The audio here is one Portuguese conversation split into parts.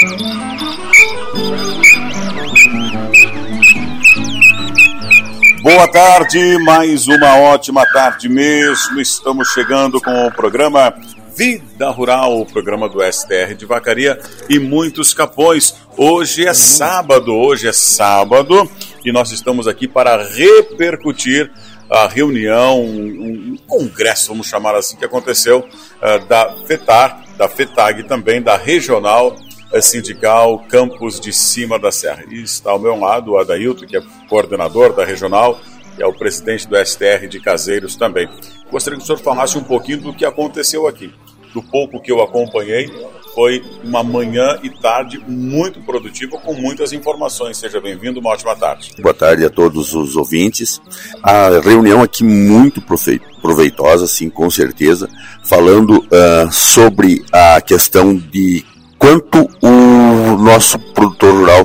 Boa tarde, mais uma ótima tarde mesmo. Estamos chegando com o programa Vida Rural, o programa do STR de Vacaria e muitos capões. Hoje é sábado e nós estamos aqui para repercutir a reunião, um congresso, vamos chamar assim, que aconteceu da FETAR, da FETAG também, da Regional Sindical Campos de Cima da Serra. E está ao meu lado o Adailton, que é coordenador da Regional, que é o presidente do STR de Caseiros também. Gostaria que o senhor falasse um pouquinho do que aconteceu aqui. Do pouco que eu acompanhei, foi uma manhã e tarde muito produtiva, com muitas informações. Seja bem-vindo, uma ótima tarde. Boa tarde a todos os ouvintes. A reunião aqui muito proveitosa, sim, com certeza, falando sobre a questão de quanto o nosso produtor rural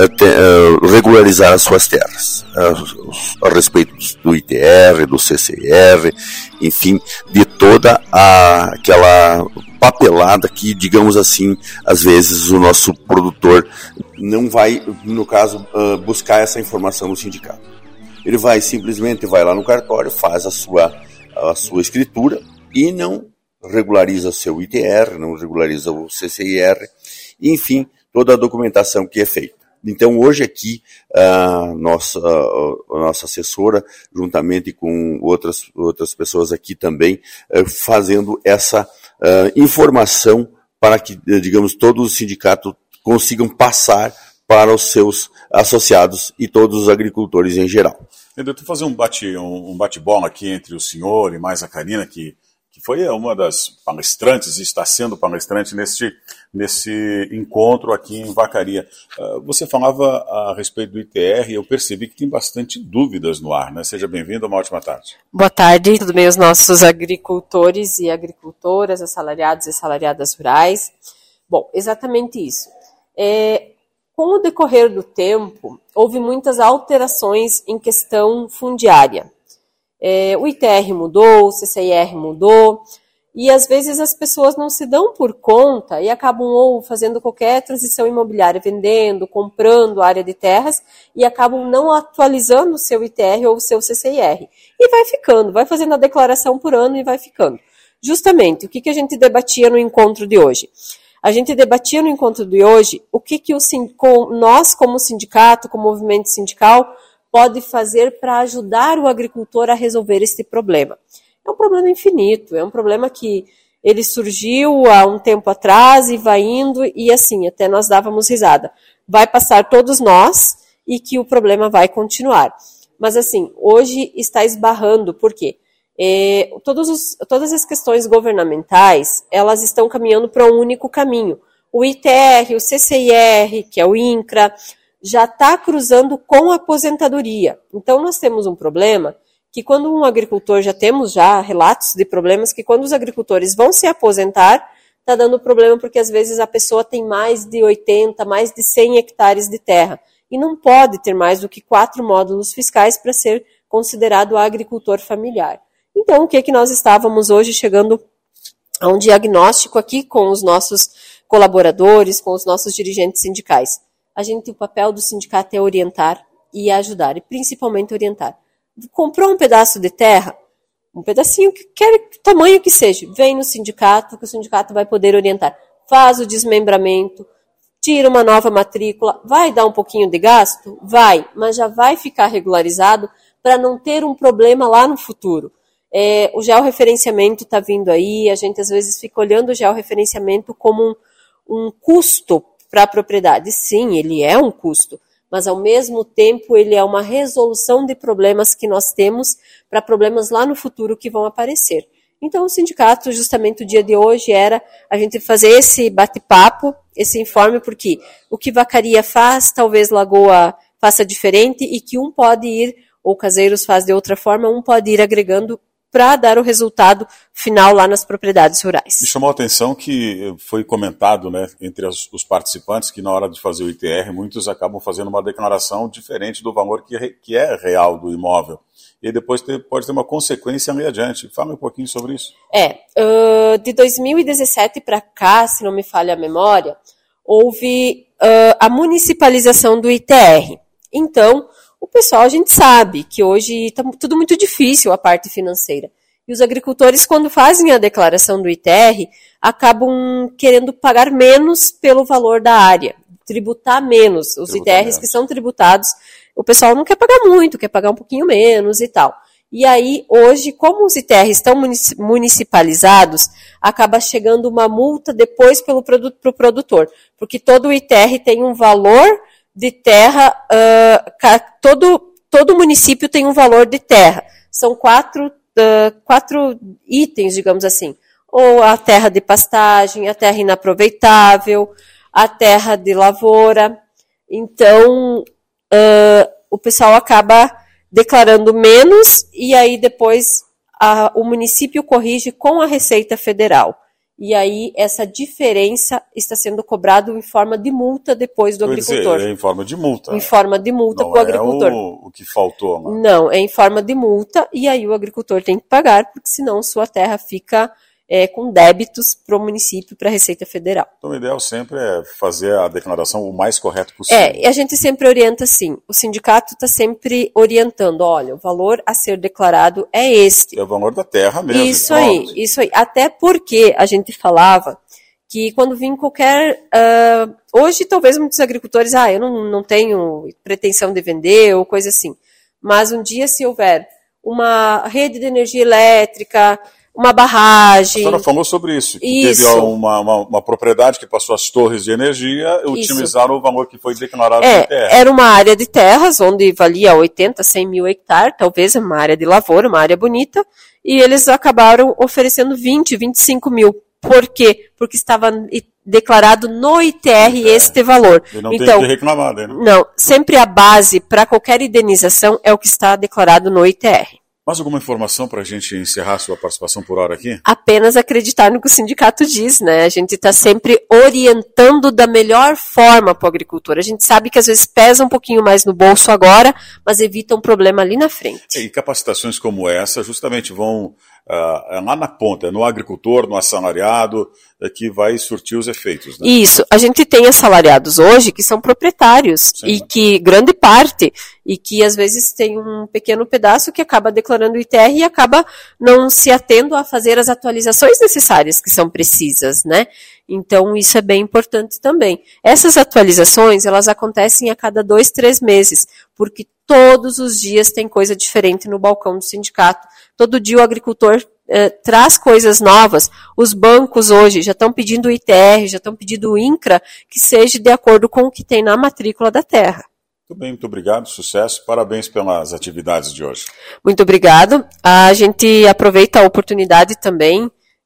regularizar as suas terras, a respeito do ITR, do CCR, enfim, de toda aquela papelada que, digamos assim, às vezes o nosso produtor não vai, no caso, buscar essa informação no sindicato. Ele vai simplesmente lá no cartório, faz a sua escritura e não regulariza o seu ITR, não regulariza o CCIR, enfim, toda a documentação que é feita. Então, hoje aqui, a nossa assessora, juntamente com outras pessoas aqui também, fazendo essa informação para que, digamos, todos os sindicatos consigam passar para os seus associados e todos os agricultores em geral. Eu vou fazer um bate-bola aqui entre o senhor e mais a Karina, que foi uma das palestrantes e está sendo palestrante nesse encontro aqui em Vacaria. Você falava a respeito do ITR e eu percebi que tem bastante dúvidas no ar, né? Seja bem-vindo, uma ótima tarde. Boa tarde, tudo bem, os nossos agricultores e agricultoras, assalariados e assalariadas rurais. Bom, exatamente isso. Com o decorrer do tempo, houve muitas alterações em questão fundiária. O ITR mudou, o CCIR mudou, e às vezes as pessoas não se dão por conta e acabam ou fazendo qualquer transição imobiliária, vendendo, comprando área de terras, e acabam não atualizando o seu ITR ou o seu CCIR. E vai ficando, vai fazendo a declaração por ano e vai ficando. Justamente, o que a gente debatia no encontro de hoje? A gente debatia no encontro de hoje o que nós, como sindicato, como movimento sindical, pode fazer para ajudar o agricultor a resolver este problema. É um problema infinito, é um problema que ele surgiu há um tempo atrás e vai indo, e assim, até nós dávamos risada. Vai passar todos nós e que o problema vai continuar. Mas assim, hoje está esbarrando, por quê? Todas as questões governamentais, elas estão caminhando para um único caminho. O ITR, o CCIR, que é o INCRA, já está cruzando com a aposentadoria. Então, nós temos um problema que quando um agricultor, já temos relatos de problemas que quando os agricultores vão se aposentar, está dando problema porque às vezes a pessoa tem mais de 80, mais de 100 hectares de terra e não pode ter mais do que 4 módulos fiscais para ser considerado agricultor familiar. Então, o que nós estávamos hoje chegando a um diagnóstico aqui com os nossos colaboradores, com os nossos dirigentes sindicais. O papel do sindicato é orientar e ajudar, e principalmente orientar. Comprou um pedaço de terra, um pedacinho, quer tamanho que seja, vem no sindicato, que o sindicato vai poder orientar. Faz o desmembramento, tira uma nova matrícula, vai dar um pouquinho de gasto? Vai, mas já vai ficar regularizado para não ter um problema lá no futuro. O georreferenciamento está vindo aí, a gente às vezes fica olhando o georreferenciamento como um custo para a propriedade. Sim, ele é um custo, mas ao mesmo tempo ele é uma resolução de problemas que nós temos para problemas lá no futuro que vão aparecer. Então o sindicato, justamente o dia de hoje, era a gente fazer esse bate-papo, esse informe, porque o que Vacaria faz, talvez Lagoa faça diferente e que um pode ir, ou Caseiros faz de outra forma, um pode ir agregando para dar o resultado final lá nas propriedades rurais. Me chamou a atenção que foi comentado, né, entre os participantes que na hora de fazer o ITR, muitos acabam fazendo uma declaração diferente do valor que é real do imóvel. E depois pode ter uma consequência ali adiante. Fala um pouquinho sobre isso. De 2017 para cá, se não me falha a memória, houve a municipalização do ITR. Então, o pessoal, a gente sabe que hoje está tudo muito difícil a parte financeira. E os agricultores, quando fazem a declaração do ITR, acabam querendo pagar menos pelo valor da área, tributar menos. Os ITRs que são tributados, o pessoal não quer pagar muito, quer pagar um pouquinho menos e tal. E aí, hoje, como os ITRs estão municipalizados, acaba chegando uma multa depois para o produtor, porque todo ITR tem um valor de terra, todo município tem um valor de terra. São quatro itens, digamos assim. Ou a terra de pastagem, a terra inaproveitável, a terra de lavoura. Então, o pessoal acaba declarando menos e aí depois o município corrige com a Receita Federal. E aí essa diferença está sendo cobrada em forma de multa depois do agricultor. É em forma de multa. Em forma de multa para o agricultor. Não é o que faltou. Mano. Não, é em forma de multa e aí o agricultor tem que pagar, porque senão sua terra fica com débitos para o município, para a Receita Federal. Então o ideal sempre é fazer a declaração o mais correto possível. E a gente sempre orienta assim, o sindicato está sempre orientando, olha, o valor a ser declarado é este. É o valor da terra mesmo. Isso aí. Até porque a gente falava que quando vinha qualquer... hoje talvez muitos agricultores, eu não tenho pretensão de vender ou coisa assim, mas um dia se houver uma rede de energia elétrica, uma barragem... A senhora falou sobre isso, que teve uma propriedade que passou as torres de energia, otimizaram o valor que foi declarado no ITR. Era uma área de terras, onde valia 80, 100 mil hectares, talvez uma área de lavoura, uma área bonita, e eles acabaram oferecendo 20, 25 mil. Por quê? Porque estava declarado no ITR este valor. E não tem que reclamar, né? Não, sempre a base para qualquer indenização é o que está declarado no ITR. Mais alguma informação para a gente encerrar sua participação por hora aqui? Apenas acreditar no que o sindicato diz, né? A gente está sempre orientando da melhor forma para o agricultor. A gente sabe que às vezes pesa um pouquinho mais no bolso agora, mas evita um problema ali na frente. E capacitações como essa justamente vão lá na ponta, no agricultor, no assalariado, que vai surtir os efeitos. Né? Isso. A gente tem assalariados hoje que são proprietários, e que, grande parte, e que às vezes tem um pequeno pedaço que acaba declarando o ITR e acaba não se atendo a fazer as atualizações necessárias que são precisas, né? Então, isso é bem importante também. Essas atualizações, elas acontecem a cada 2, 3 meses, porque todos os dias tem coisa diferente no balcão do sindicato. Todo dia o agricultor traz coisas novas. Os bancos hoje já estão pedindo o ITR, já estão pedindo o INCRA, que seja de acordo com o que tem na matrícula da terra. Muito bem, muito obrigado, sucesso, parabéns pelas atividades de hoje. Muito obrigado. A gente aproveita a oportunidade também,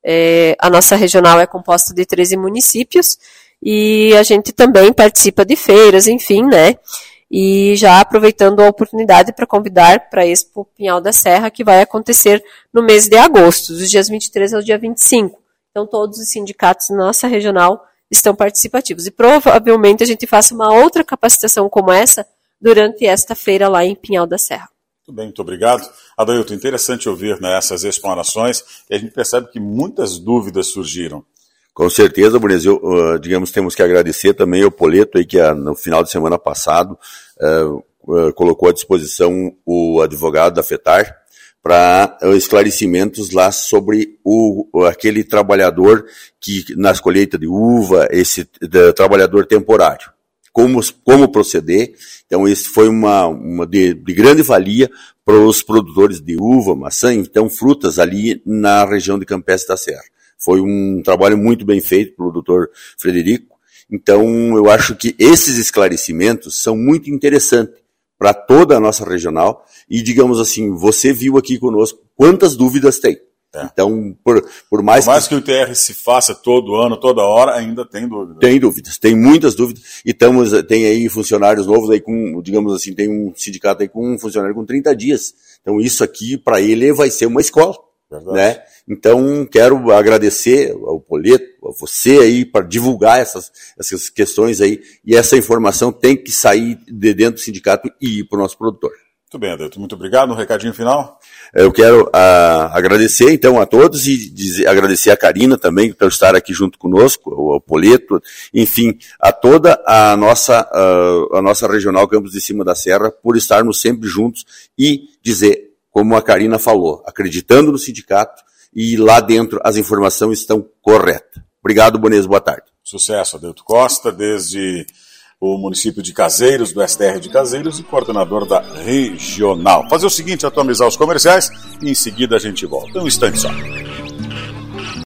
a nossa regional é composta de 13 municípios, e a gente também participa de feiras, enfim, né? E já aproveitando a oportunidade para convidar para a Expo Pinhal da Serra, que vai acontecer no mês de agosto, dos dias 23 ao dia 25. Então, todos os sindicatos da nossa regional estão participativos. E provavelmente a gente faça uma outra capacitação como essa durante esta feira lá em Pinhal da Serra. Muito bem, muito obrigado. Adailton, interessante ouvir essas explanações, e a gente percebe que muitas dúvidas surgiram. Com certeza, Brunezio, digamos, temos que agradecer também ao Poleto, aí, que no final de semana passado colocou à disposição o advogado da FETAR para esclarecimentos lá sobre aquele trabalhador que nas colheitas de uva, esse trabalhador temporário. Como proceder. Então, esse foi de grande valia para os produtores de uva, maçã, então frutas ali na região de Campestre da Serra. Foi um trabalho muito bem feito pelo Dr. Frederico. Então, eu acho que esses esclarecimentos são muito interessantes para toda a nossa regional. E, digamos assim, você viu aqui conosco quantas dúvidas tem. Então, por mais que o ITR se faça todo ano, toda hora, ainda tem dúvidas. Tem dúvidas, tem muitas dúvidas. E tem aí funcionários novos, aí com, digamos assim, tem um sindicato aí com um funcionário com 30 dias. Então, isso aqui, para ele, vai ser uma escola. Verdade. Né? Então, quero agradecer ao Poleto, a você aí, para divulgar essas questões aí, e essa informação tem que sair de dentro do sindicato e ir para o nosso produtor. Muito bem, Adeuto, muito obrigado. Um recadinho final? Eu quero agradecer, então, a todos e agradecer a Karina também por estar aqui junto conosco, o Poleto, enfim, a toda a nossa Regional Campos de Cima da Serra por estarmos sempre juntos e dizer, como a Karina falou, acreditando no sindicato e lá dentro as informações estão corretas. Obrigado, Bones, boa tarde. Sucesso, Adeuto Costa, desde o município de Caseiros, do STR de Caseiros, e coordenador da Regional. Fazer o seguinte, atualizar os comerciais e em seguida a gente volta. Um instante só.